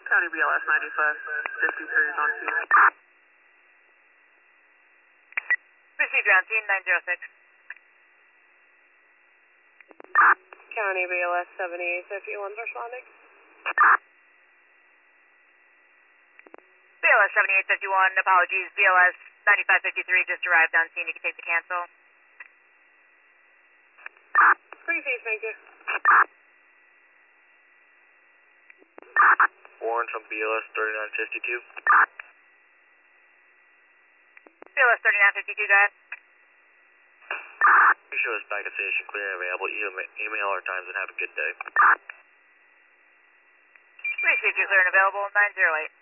County BLS 9553 is on scene. Received on scene 906. County BLS 7851 responding. BLS 7851, apologies. BLS 9553 just arrived on scene. You can take the cancel. Received, thank you. Warren from BLS 3952. BLS 3952, go ahead. You show us back at station clear and available. Email our times and have a good day. Received, you clear and available 908.